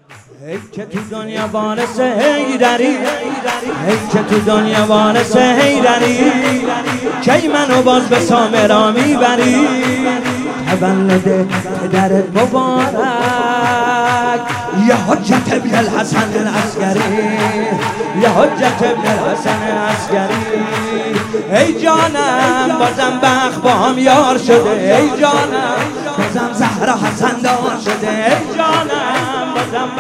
ای که تو دنیا وارث حیدری، ای که تو دنیا وارث حیدری، کی منو باز به سامرا میبری؟ تولد پدرت مبارک یا حجت ابن الحسن العسکری، یا حجت ابن الحسن العسکری. ای جانم بازم بخت با هم یار شده، ای جانم بازم زهرا حسن دار شده، ای جانم بازم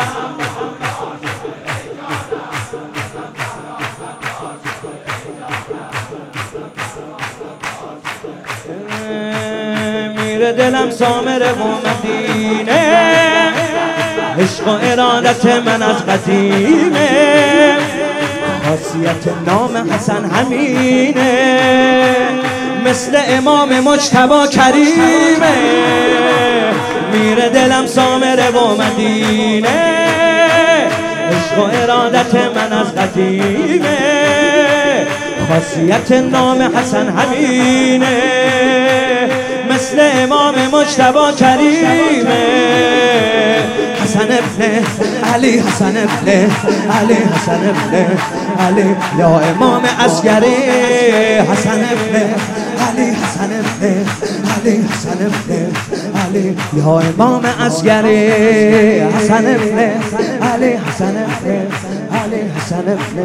میره دلم سامره و مدینه، عشق و ارادت من از قدیمه، خاصیت نام حسن همینه، مثل امام مجتبی کریمه. میره دلم سامره و مدینه، عشق و ارادت من از قدیمه، خاصیت نام حسن همینه، مثل امام مجتبی کریمه. حسن ابن علی، حسن ابن علی، حسن ابن علی یا امام عسکری، حسن ابن علی، حسن ابن علی، حسن ابن علی یا امام عسکری، حسن ابن علی، حسن ابن علی، حسن ابن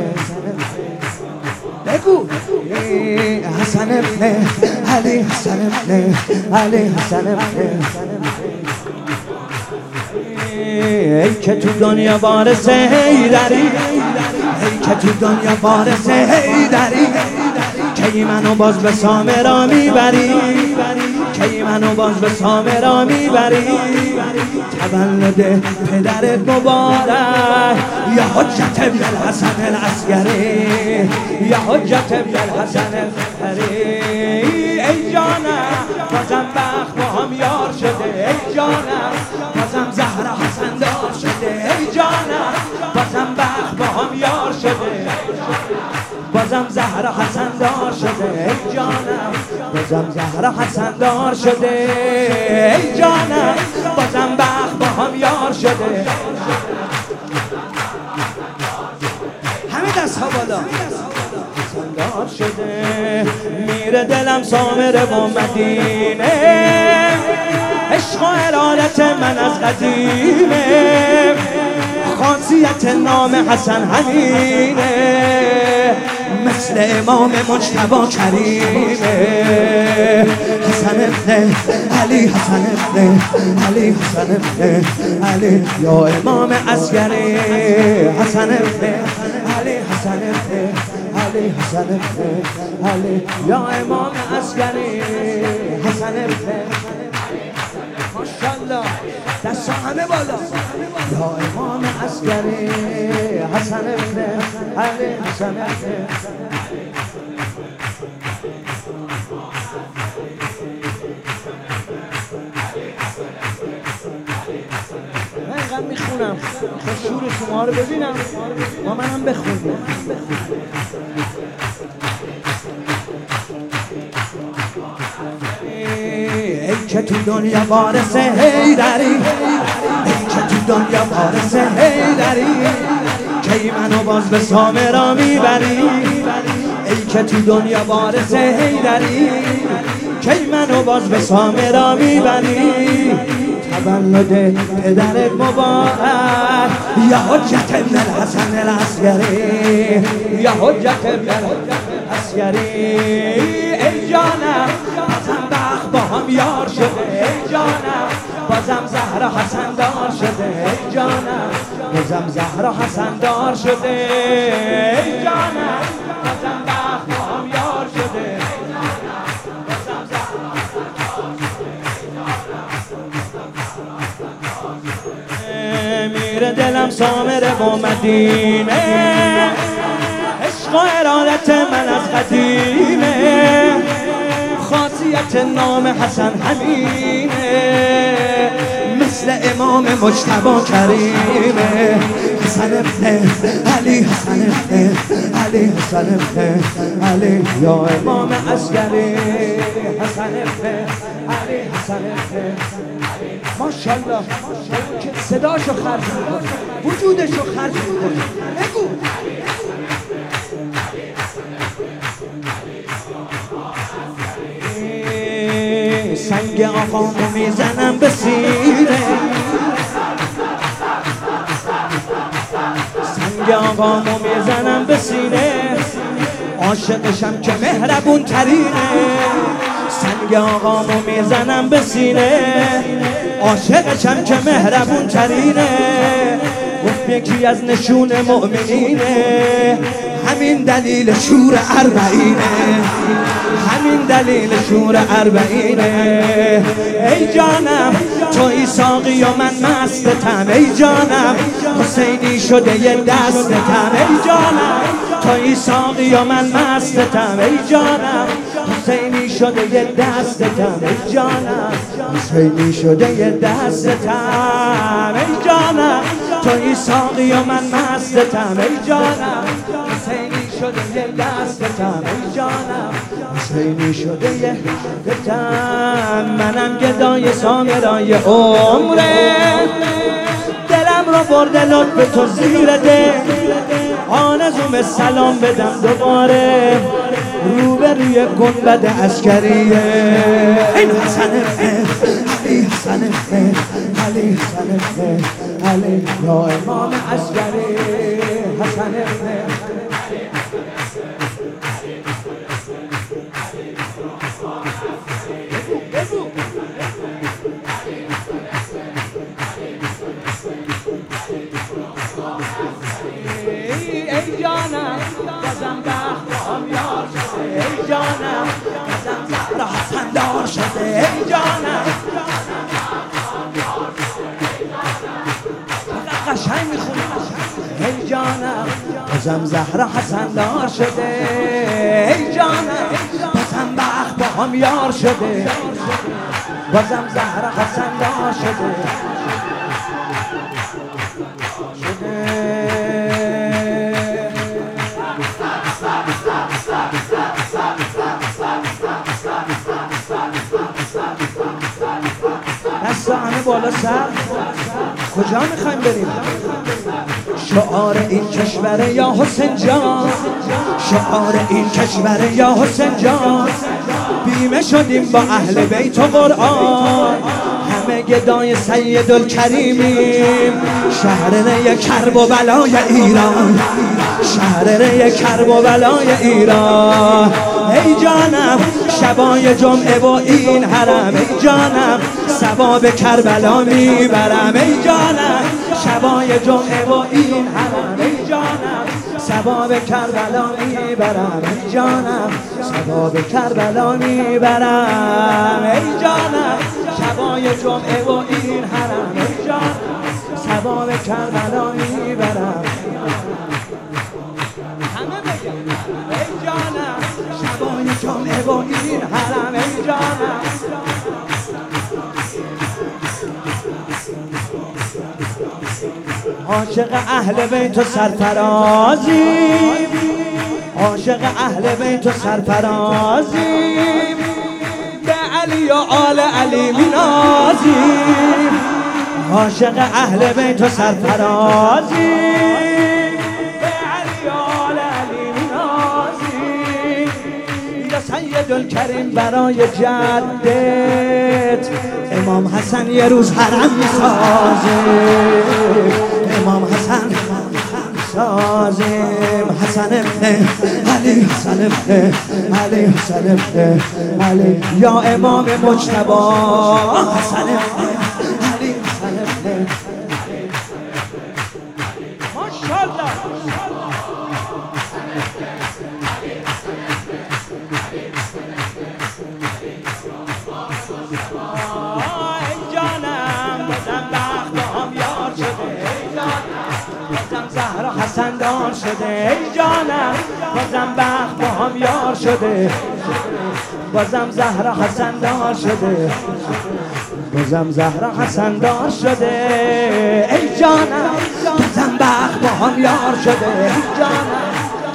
بگو حسن ابن علی، حسن ابن علی، حسن ابن. ای که تو دنیا وارث حیدری، ای که تو دنیا وارث حیدری، کی منو باز به سامرا میبری؟ کی منو باز به سامرا میبری؟ تولد پدرت مبارک یا حجت ابن الحسن العسکری، یا حجت ابن الحسن العسکری. ای جانم بازم بخت با هم یار شده، ای جانم بازم زهرا حسن دار شده، ای جانم بازم بخت با هم یار شده، بازم زهرا حسن دار شده، ای جانم بازم زهرا حسن دار شده، ای جانم بازم بخت با هم یار شده. همه دست ها بالا. حسن دار شده. میره دلم سامره و مدینه، عشق و ارادت من از قدیمه، خاصیت نام حسن همینه، مثل امام مجتبی کریمه. حسن ابن علی، حسن ابن علی، حسن ابن علی یا امام عسکری، حسن ابن علی، حسن ابن علی، حسن ابن علی یا امام عسکری، حسن ابن ماشاءالله دست همه بالا یا امام عسکری، حسن ابن علی، حسن ابن من اینقدر میخونم شور شما رو ببینم ما منم بخونیم. ای که تو دنیا وارث حیدری، ای که تو دنیا وارث حیدری، کی منو باز به سامرا میبری؟ ای که تو دنیا وارث حیدری، کی منو باز به سامرا میبری؟ تولد پدرت مبارک یا حجت ابن الحسن العسکری، یا حجت ابن العسکری. ای جانم بازم بخت با هم یار شده، ای جانم بازم زهرا حسن دار شده، ای جانم بازم زهرا حسن دار شده، ای جانم بازم بخت با هم یار شده، بازم زهرا حسن دار شده. میره دلم سامره و مدینه، عشق و ارادت من از قدیمه، خاصیت نام حسن همینه، مثل امام مجتبی کریمه. حسن ابن علی، حسن ابن علی، حسن ابن علی یا امام عسکری، حسن ابن علی، حسن ابن علی. ماشاءالله که صداشو خرج میکنه وجودشو خرج میکنه. بگو سنگ آقامو میزنم به سینه، سنگ آقامو میزنم به سینه، عاشقشم که مهربون ترینه. سنگ آقامو میزنم به سینه، عاشقشم که مهربون ترینه. گفت یکی از نشون مؤمنینه، همین دلیل شور اربعینه، همین دلیل شور اربعینه. ای جانم توی ساقی و من مستتم، ای جانم حسینی شده یه دستتم. ای جانم توی ساقی و من مستتم، ای جانم حسینی شده یه دستتم. ای جانم حسینی شده یه دستتم. ای جانم توی ساقی و من مستتم، ای جانم حسینی شده یه دستتم. ای جانم حسینی شده یه دستتم. منم گدای سامرای عمره، دلم رو برده لطف تو زیر دل. آرزوم سلام بدم دوباره روبروی گنبد عسکریه. این حسن علی، حسن علی، حسن علی، یا امام عسکری. حسن ای جانم بازم بخت یار شده، ای جانم بازم زهرا حسن دار شده. ای جانم قشنگ میخونی. ای جانم بازم زهرا حسن دار شده، ای جانم بازم بخت با هم یار شده، بازم زهرا حسن دار شده. دست همه بالا سر. کجا میخوایم بریم؟ شعار این کشور یا حسین جان، شعار این کشور یا حسین جان. بیمه شدیم با اهل بیت و قرآن، همه گدای سیدالکریمیم. شهر کرب و بلای ایران، شهر کرب و بلای ایران. ای جانم شبای جمعه و این حرم، ای جانم ثواب کربلا میبرم. ای جانم شبای جمعه و این حرم، ای جانم ثواب کربلا میبرم. ای جانم ثواب کربلا میبرم. ای جانم شبای جمعه و این حرم، ای جانم ثواب کربلا میبرم. همه بگم ای جانم شبای جمعه و این حرم، ای جانم. عاشق اهل بیت و سرفرازی، عاشق اهل بیت و سرفرازی، به علی و آل علی مینازی. عاشق اهل بیت و سرفرازی، به علی و آل علی مینازی. یا سیدالکریم برای جدت امام حسن یه روز حرم میسازه، امام حسن سازیم. حسن ابن علی، حسن ابن علی، حسن ابن علی، یا امام مجتبی. حسن ابن علی، حسن ابن ماشاءالله. ای جانم بازم بخت با هم یار شده، ای جانم بازم زهرا حسن دار شده. ای جانم بازم بخت با هم یار شده، بازم زهرا حسن دار شده، بازم زهرا حسن دار شده. ای جانم بازم بخت با هم یار شده، ای جانم.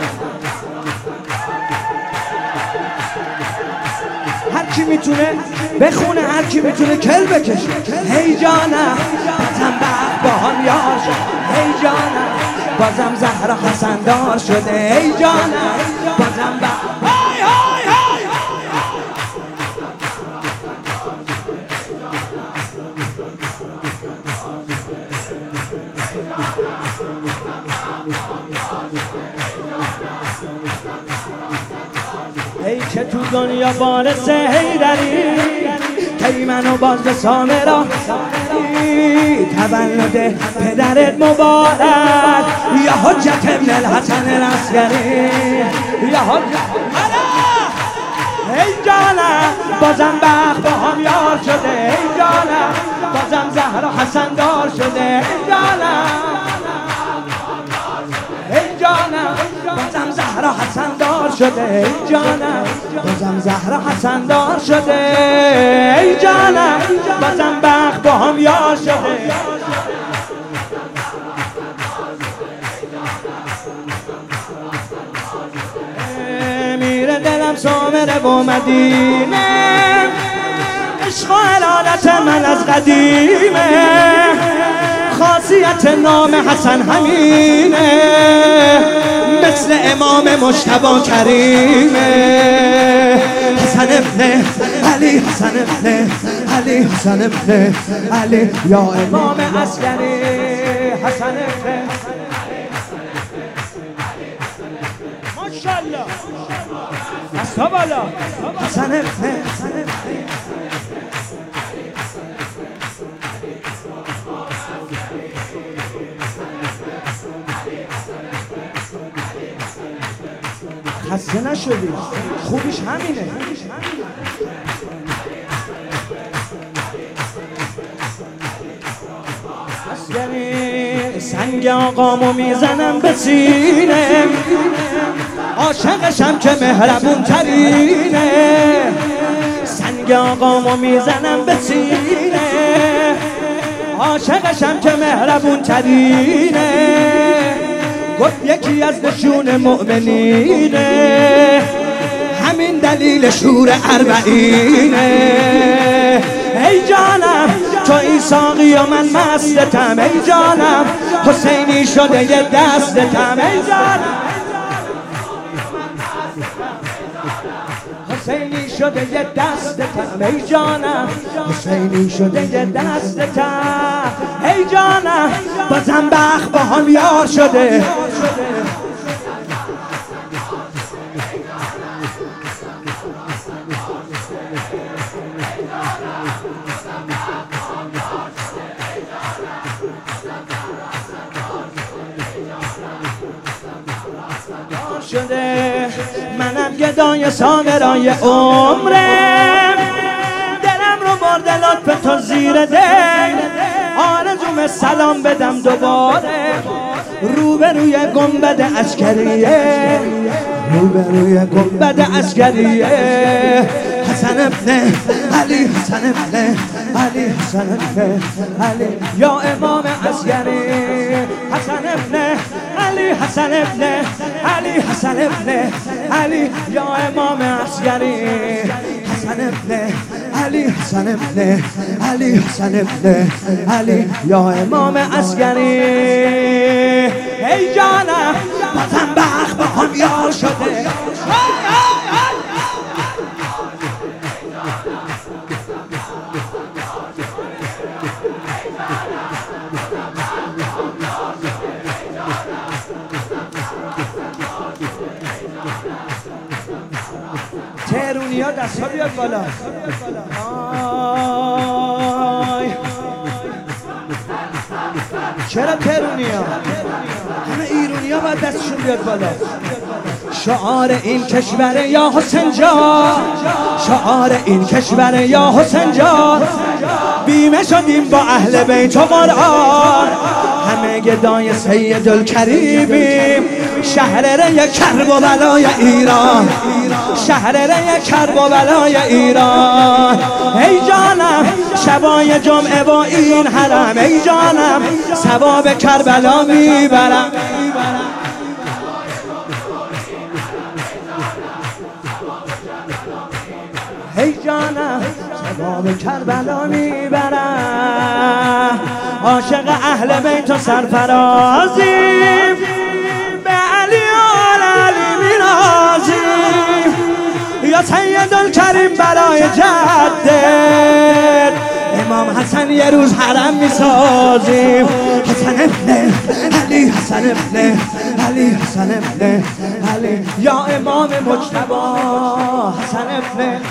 هر کی میتونه بخونه هر کی میتونه کل بکشه. هی جانم بازم بخت با هم یار شد. هی جانم بازم زهرا حسن دار شده. هی جانم بازم بخت های های های ای که تو دنیا بارس هیدری کی منو باز به سامرا تولد پدرت مبارک یا حجت ابن الحسن العسکری یا حجت. ای جانم بازم بخت با هم یار شده. ای جانم بازم زهرا حسن دار شده. ای جانم ای جانم بازم زهرا حسن دار شده. ای جانم بازم زهرا حسن دار شده. ای جانم بازم بخت با هم یار شده. میره دلم سامره و مدینه عشق و علالت من از قدیمه خاصیت نام حسن همینه مثل امام مجتبی کریمه حسن ابن علی حسن ابن علی حسن ابن علی یا امام عسکری حسن ابن ماشاءالله دستا بالا حسن ابن خسته نشدی خوبیش همینه. سنگ آقامو میزنم به سینه عاشقشم که مهربون ترینه. سنگ آقامو میزنم به سینه عاشقشم که مهربون ترینه. گفت یکی از نشون مؤمنینه همین دلیل شور اربعینه. ای جانم تو ایساقی و من مستتم. ای جانم حسینی شده یه دستتم. ای جانم حسینی شده یه دستتم. ای جانم حسینی شده یه دستتم. ای جانم بازم بخت با هم یار شده. شده منم گدای سامرای عمرم دلم رو برده لطف تو زیر دل آرزوم سلام بدم دوباره روبروی گنبد عسکریه روبروی گنبد عسکریه حسن ابن علی حسن ابن علی حسن ابن علی یا امام عسکری حسن ابن علی حسن ابن علی حسن ابن علی یا امام عسکری حسن ابن علی حسن ابن علی حسن ابن علی یا امام عسکری. ای جانم بازم بخت با هم یار شده. تهرونی ها دست ها بیاد بالا. آی چرا تهرونی ها؟ همه ایرونی ها باید دستشون بیاد بالا. شعار این کشور یا حسین جان شعار این کشور یا حسین جان بیمه شدیم با اهل بیت و قرآن همه گدای سیدالکریمیم شهر ری کرب و بلای ایران شهر ری کرب و بلای ایران. ای جانم شبای جمعه با این حرم ای جانم ثواب کربلا میبرم. ای جانم باب کربلا میبرم عاشق اهل بیت و سرفرازیم به علی آل علی میرازیم یا سید الکریم برای جدت امام حسن یه روز حرم میسازیم حسن ابن علی حسن ابن علی حسن ابن علی یا امام مجتبی حسن ابن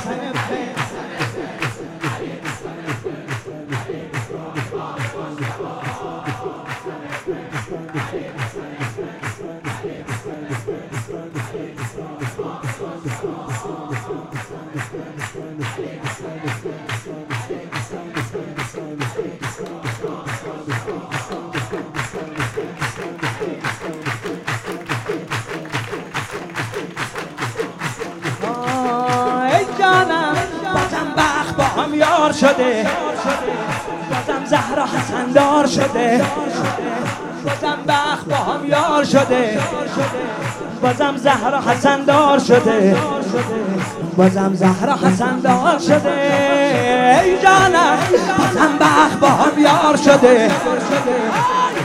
یار شده بازم زهرا حسن دار شده بازم بخت با هم یار شده بازم زهرا حسن دار شده بازم زهرا حسن دار شده ای جانم بازم بخت با هم یار شده